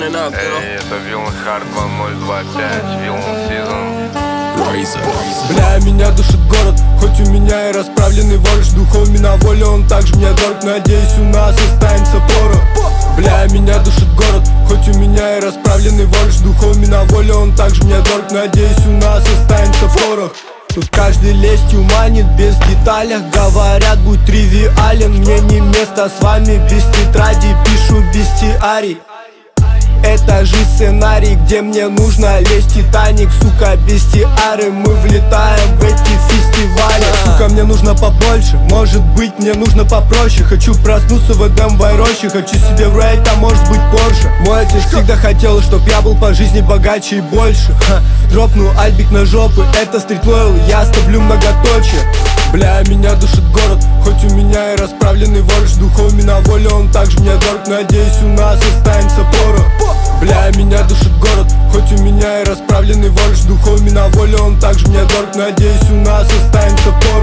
turning up, you know. Эй, это Villain Hard 2025, Villain Season. Бля, меня душит город, хоть у меня и расправленный ворож. Духовный на воле, он также мне дорог. Надеюсь, у нас останется порох. Бля, меня душит город, хоть у меня и расправленный ворож. Духовный на воле, он также мне дорог. Надеюсь, у нас останется порох. Тут каждый лестью манит, без деталях. Говорят, будь тривиален. Мне не место с вами, без тетради пишу без тиарий. Это же сценарий, где мне нужно лезть Титаник. Сука, без тиары мы влетаем в эти фестивали. Сука, мне нужно побольше, может быть мне нужно попроще. Хочу проснуться в Эдемовой роще, хочу себе в рейд, а может быть Порше. Мой отец всегда хотел, чтоб я был по жизни богаче и больше. Дропну альбик на жопы, это стрит лойл, я ставлю многоточие. Бля, меня душит город, хоть у меня и расправленный ворож. Духовный на воле, он также мне дорог. Надеюсь, у нас останется порох. Бля, меня душит город, хоть у меня и расправленный ворож. Духовный на воле, он также мне дорог. Надеюсь, у нас останется порох.